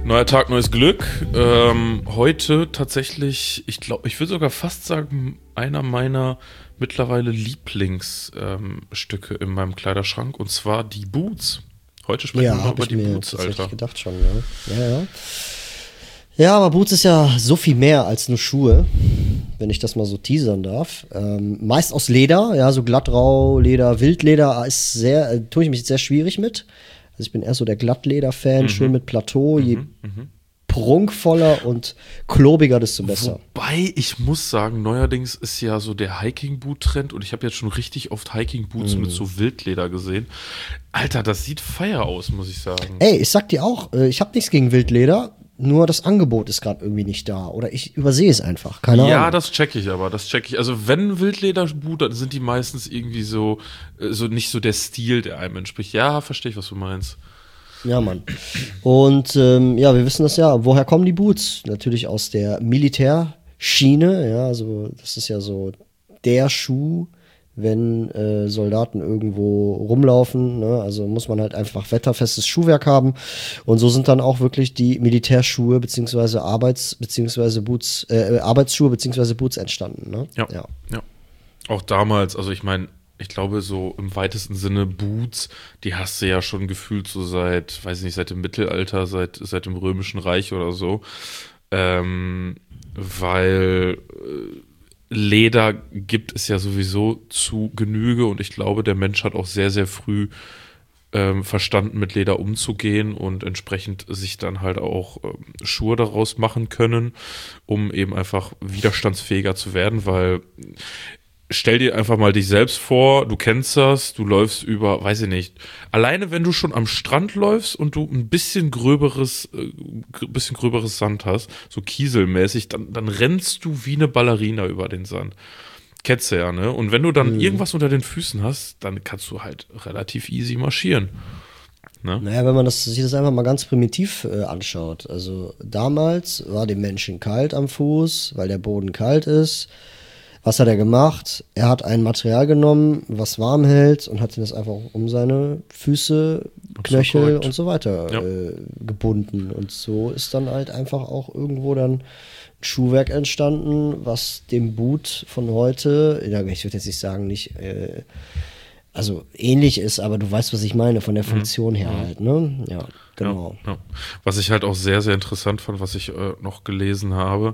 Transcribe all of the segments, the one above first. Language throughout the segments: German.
Neuer Tag, neues Glück. Heute tatsächlich, ich glaube, ich würde sogar fast sagen, einer meiner mittlerweile Lieblingsstücke in meinem Kleiderschrank, und zwar die Boots. Heute sprechen wir mal über die Boots, Alter. Tatsächlich gedacht schon, ja. Ja. Ja, aber Boots ist ja so viel mehr als nur Schuhe, wenn ich das mal so teasern darf. Meist aus Leder, ja, so Glattrau-Leder, Wildleder ist tue ich mich sehr schwierig mit. Also ich bin eher so der Glattleder-Fan, schön mit Plateau. Je prunkvoller und klobiger, desto besser. Wobei, ich muss sagen, neuerdings ist ja so der Hiking-Boot-Trend, und ich habe jetzt schon richtig oft Hiking-Boots mit so Wildleder gesehen. Alter, das sieht feier aus, muss ich sagen. Ey, ich sag dir auch, ich habe nichts gegen Wildleder, nur das Angebot ist gerade irgendwie nicht da. Oder ich übersehe es einfach, keine Ahnung. Ja, das check ich aber, Also wenn Wildlederboot, dann sind die meistens irgendwie so nicht so der Stil, der einem entspricht. Ja, verstehe ich, was du meinst. Ja, Mann. Und ja, wir wissen das ja. Woher kommen die Boots? Natürlich aus der Militärschiene. Ja, also das ist ja so der Schuh, wenn Soldaten irgendwo rumlaufen. Ne? Also muss man halt einfach wetterfestes Schuhwerk haben. Und so sind dann auch wirklich die Militärschuhe beziehungsweise Arbeitsschuhe beziehungsweise Boots entstanden. Ne? Ja. Auch damals, also ich meine, ich glaube, so im weitesten Sinne Boots, die hast du ja schon gefühlt so seit dem Mittelalter, seit dem Römischen Reich oder so. Weil Leder gibt es ja sowieso zu Genüge, und ich glaube, der Mensch hat auch sehr, sehr früh verstanden, mit Leder umzugehen und entsprechend sich dann halt auch Schuhe daraus machen können, um eben einfach widerstandsfähiger zu werden, weil stell dir einfach mal dich selbst vor, du kennst das, du läufst über, weiß ich nicht, alleine wenn du schon am Strand läufst und du ein bisschen gröberes Sand hast, so kieselmäßig, dann rennst du wie eine Ballerina über den Sand. Kennst du ja, ne? Und wenn du dann irgendwas unter den Füßen hast, dann kannst du halt relativ easy marschieren. Ne? Naja, wenn man sich das einfach mal ganz primitiv anschaut. Also damals war dem Menschen kalt am Fuß, weil der Boden kalt ist. Was hat er gemacht? Er hat ein Material genommen, was warm hält, und hat das einfach um seine Füße, Knöchel und so weiter gebunden. Und so ist dann halt einfach auch irgendwo dann ein Schuhwerk entstanden, was dem Boot von heute, ich würde jetzt nicht sagen, nicht also ähnlich ist, aber du weißt, was ich meine, von der Funktion her halt, ne? Ja, genau. Ja. Was ich halt auch sehr, sehr interessant fand, was ich noch gelesen habe,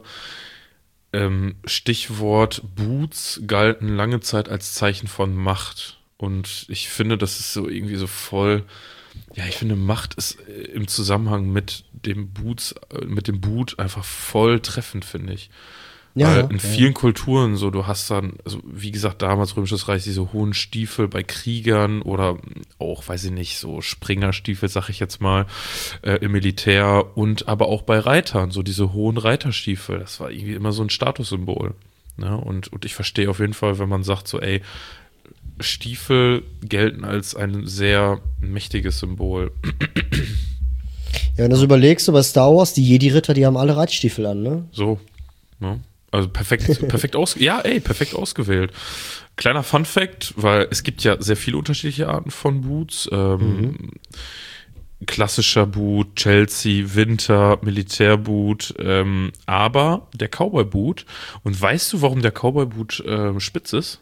Stichwort Boots galten lange Zeit als Zeichen von Macht. Und ich finde, das ist so irgendwie so voll, ja, ich finde, Macht ist im Zusammenhang mit dem Boot einfach voll treffend, finde ich. Ja, weil in vielen Kulturen so, du hast dann, also wie gesagt, damals Römisches Reich, diese hohen Stiefel bei Kriegern oder auch, weiß ich nicht, so Springerstiefel, sag ich jetzt mal, im Militär, und aber auch bei Reitern, so diese hohen Reiterstiefel, das war irgendwie immer so ein Statussymbol. Ne? Und ich verstehe auf jeden Fall, wenn man sagt so, ey, Stiefel gelten als ein sehr mächtiges Symbol. Ja, wenn du so überlegst, so bei Star Wars, die Jedi-Ritter, die haben alle Reitstiefel an, ne? So, ne? Also perfekt ausgewählt. Kleiner Fun-Fact, weil es gibt ja sehr viele unterschiedliche Arten von Boots. Klassischer Boot, Chelsea, Winter, Militärboot, aber der Cowboy-Boot. Und weißt du, warum der Cowboy-Boot spitz ist?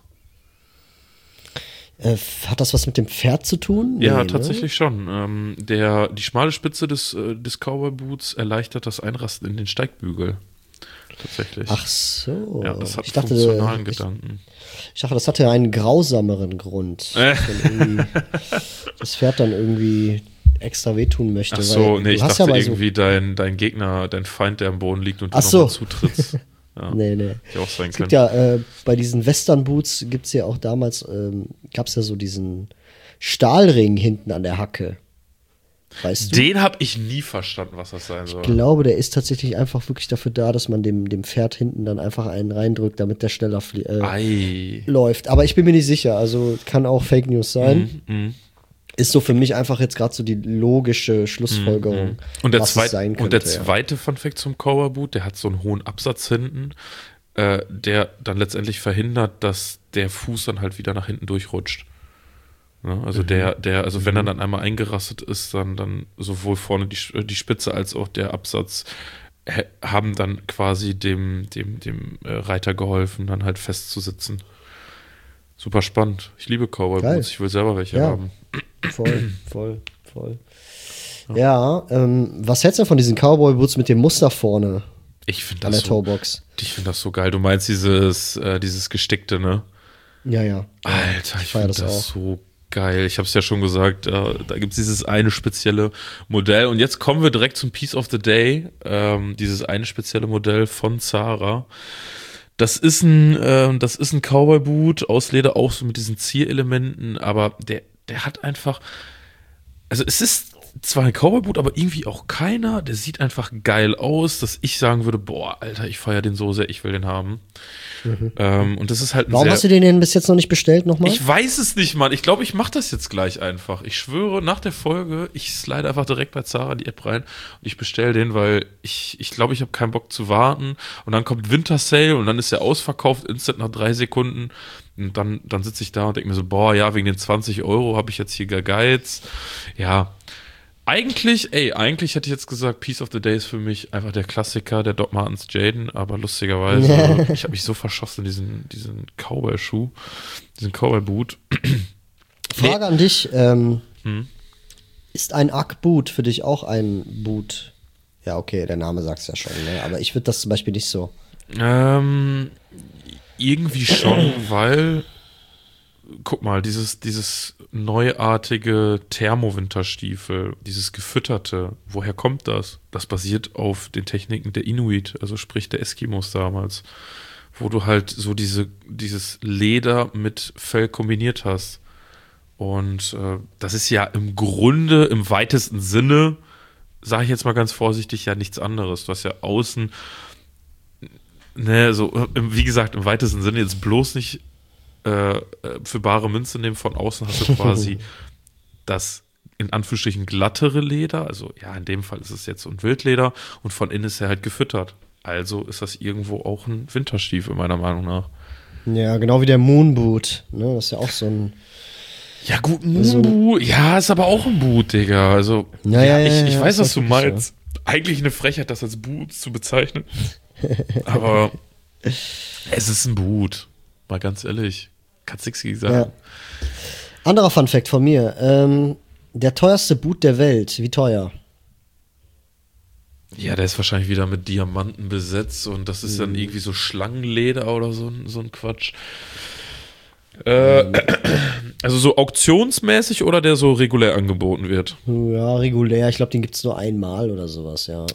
Hat das was mit dem Pferd zu tun? Ja, Nee, tatsächlich schon. Die schmale Spitze des Cowboy-Boots erleichtert das Einrasten in den Steigbügel. Tatsächlich. Ach so. Ja, das hat ich dachte, funktionalen Gedanken. Ich dachte, das hatte einen grausameren Grund. Wenn das Pferd dann irgendwie extra wehtun möchte. Ach so, nee, ich dachte ja irgendwie dein Gegner, dein Feind, der am Boden liegt und du nochmal zutrittst. Ja, nee. Hätte auch sein Es können. gibt ja bei diesen Western-Boots gibt es ja auch damals, gab es ja so diesen Stahlring hinten an der Hacke. Weißt du? Den habe ich nie verstanden, was das sein soll. Ich glaube, der ist tatsächlich einfach wirklich dafür da, dass man dem Pferd hinten dann einfach einen reindrückt, damit der schneller läuft. Aber ich bin mir nicht sicher, also kann auch Fake News sein. Ist so für mich einfach jetzt gerade so die logische Schlussfolgerung, Und was es sein könnte. Und der zweite Funfact zum Cowboy-Boot, der hat so einen hohen Absatz hinten, der dann letztendlich verhindert, dass der Fuß dann halt wieder nach hinten durchrutscht. Ne? Also also wenn er dann einmal eingerastet ist, dann sowohl vorne die Spitze als auch der Absatz haben dann quasi dem Reiter geholfen, dann halt festzusitzen. Super spannend. Ich liebe Cowboy Boots. Ich will selber welche haben. Voll. Ja, was hältst du von diesen Cowboy Boots mit dem Muster vorne Ich finde an das der Toebox? Ich finde das so geil. Du meinst dieses Gestickte, ne? Ja. Alter, ich finde das auch so geil. Ich habe es ja schon gesagt, da gibt es dieses eine spezielle Modell. Und jetzt kommen wir direkt zum Piece of the Day. Dieses eine spezielle Modell von Zara. Das ist ein Cowboy-Boot aus Leder, auch so mit diesen Zierelementen, aber der hat einfach, also es ist zwar ein Cowboy-Boot, aber irgendwie auch keiner. Der sieht einfach geil aus, dass ich sagen würde, boah, Alter, ich feiere den so sehr, ich will den haben. Und das ist halt Warum hast du den denn bis jetzt noch nicht bestellt nochmal? Ich weiß es nicht, Mann. Ich glaube, ich mache das jetzt gleich einfach. Ich schwöre, nach der Folge, ich slide einfach direkt bei Zara die App rein und ich bestelle den, weil ich glaube, ich habe keinen Bock zu warten. Und dann kommt Winter Sale und dann ist er ausverkauft, instant nach 3 Sekunden. Und dann sitze ich da und denke mir so, boah, ja, wegen den 20 Euro habe ich jetzt hier gegeizt. Ja, eigentlich hätte ich jetzt gesagt, Piece of the Day ist für mich einfach der Klassiker, der Doc Martens Jaden, aber lustigerweise, ich habe mich so verschossen in diesen Cowboy-Schuh, diesen Cowboy-Boot. Frage an dich, ist ein Ugg-Boot für dich auch ein Boot? Ja, okay, der Name sagt es ja schon, ne? Aber ich würde das zum Beispiel nicht so. Irgendwie schon, weil guck mal, dieses neuartige Thermowinterstiefel, dieses gefütterte, woher kommt das? Das basiert auf den Techniken der Inuit, also sprich der Eskimos damals, wo du halt so dieses Leder mit Fell kombiniert hast. Und das ist ja im Grunde, im weitesten Sinne, sage ich jetzt mal ganz vorsichtig, ja nichts anderes. Du hast ja außen, ne, so, wie gesagt, im weitesten Sinne jetzt bloß nicht für bare Münze nehmen. Von außen hast du quasi das in Anführungsstrichen glattere Leder, also ja, in dem Fall ist es jetzt so ein Wildleder und von innen ist er halt gefüttert. Also ist das irgendwo auch ein Winterstiefel, meiner Meinung nach. Ja, genau wie der Moonboot, ne? Das ist ja auch so ein. Ja, gut, Moonboot, ja, ist aber auch ein Boot, Digga. Also, ich weiß, was du meinst. So. Eigentlich eine Frechheit, das als Boot zu bezeichnen. Aber es ist ein Boot. Mal ganz ehrlich. Kannst nichts gegen sagen. Ja. Anderer Funfact von mir. Der teuerste Boot der Welt. Wie teuer? Ja, der ist wahrscheinlich wieder mit Diamanten besetzt und das ist dann irgendwie so Schlangenleder oder so ein Quatsch. Also so auktionsmäßig oder der so regulär angeboten wird? Ja, regulär. Ich glaube, den gibt es nur einmal oder sowas, ja.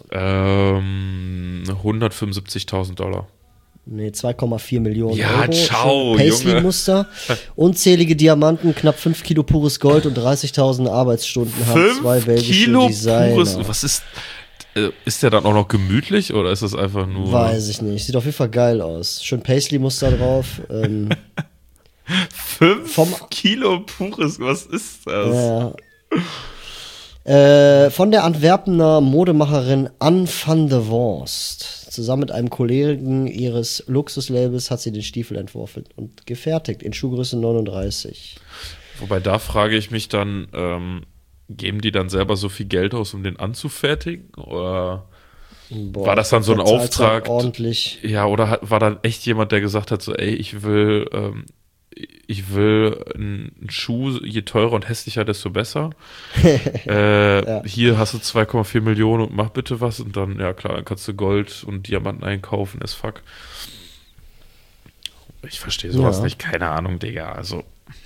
$175.000. Nee, 2,4 Millionen ja, Euro. Ciao, Paisley-Muster, unzählige Diamanten, knapp 5 Kilo pures Gold und 30.000 Arbeitsstunden haben 2 belgische Kilo Designer. Pures, was ist der dann auch noch gemütlich oder ist das einfach nur... Weiß ich nicht. Sieht auf jeden Fall geil aus. Schön Paisley-Muster drauf. 5 Kilo pures, was ist das? Ja. Von der Antwerpener Modemacherin Anne van der Worst. Zusammen mit einem Kollegen ihres Luxuslabels hat sie den Stiefel entworfen und gefertigt in Schuhgröße 39. Wobei, da frage ich mich dann, geben die dann selber so viel Geld aus, um den anzufertigen? Oder war das dann so ein Auftrag? Ordentlich. Ja, oder war dann echt jemand, der gesagt hat, so, ey, ich will einen Schuh, je teurer und hässlicher, desto besser. Ja. Hier hast du 2,4 Millionen und mach bitte was. Und dann, ja klar, dann kannst du Gold und Diamanten einkaufen, as fuck. Ich verstehe sowas nicht, keine Ahnung, Digga. Also,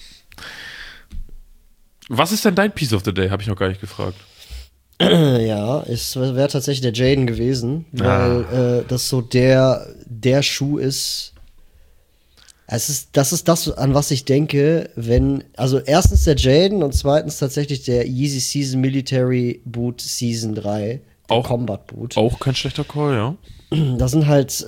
was ist denn dein Piece of the Day? Habe ich noch gar nicht gefragt. Ja, es wäre tatsächlich der Jaden gewesen, weil das so der Schuh ist. Das ist das, an was ich denke, also erstens der Jaden und zweitens tatsächlich der Yeezy Season Military Boot Season 3, der Combat Boot. Auch kein schlechter Call, ja. Das sind halt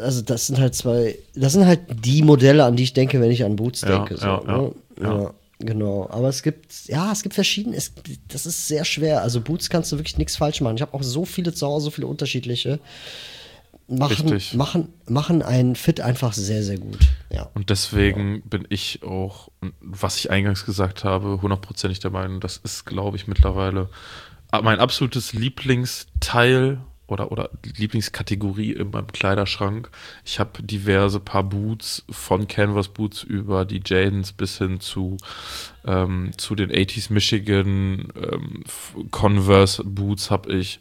die Modelle, an die ich denke, wenn ich an Boots denke. Ja, genau. Aber es gibt verschiedene, das ist sehr schwer. Also Boots kannst du wirklich nichts falsch machen. Ich habe auch so viele zu Hause, so viele unterschiedliche. Richtig. machen einen Fit einfach sehr, sehr gut. Ja. Und deswegen bin ich auch, was ich eingangs gesagt habe, hundertprozentig der Meinung, das ist, glaube ich, mittlerweile mein absolutes Lieblingsteil oder Lieblingskategorie in meinem Kleiderschrank. Ich habe diverse Paar Boots, von Canvas Boots über die Jadens bis hin zu den 80s Michigan Converse Boots habe ich.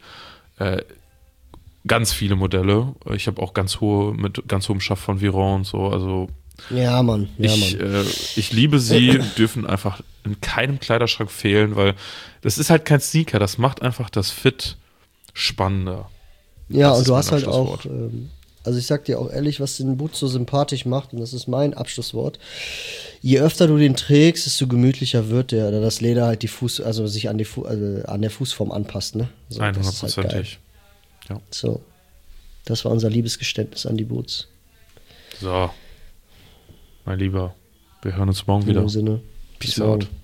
Ganz viele Modelle. Ich habe auch mit ganz hohem Schaft von Viron und so. Also Ja, Mann. ich liebe sie, dürfen einfach in keinem Kleiderschrank fehlen, weil das ist halt kein Sneaker. Das macht einfach das Fit spannender. Ja, Das und ist du mein hast halt auch, Abschlusswort. also ich sag dir auch ehrlich, was den Boot so sympathisch macht, und das ist mein Abschlusswort, je öfter du den trägst, desto gemütlicher wird der, oder das Leder halt also sich an an der Fußform anpasst, ne? So, das ist halt geil. 100%ig. Ja. So, das war unser Liebesgeständnis an die Boots. So, mein Lieber, wir hören uns morgen In wieder. dem Sinne, Peace bis morgen. out.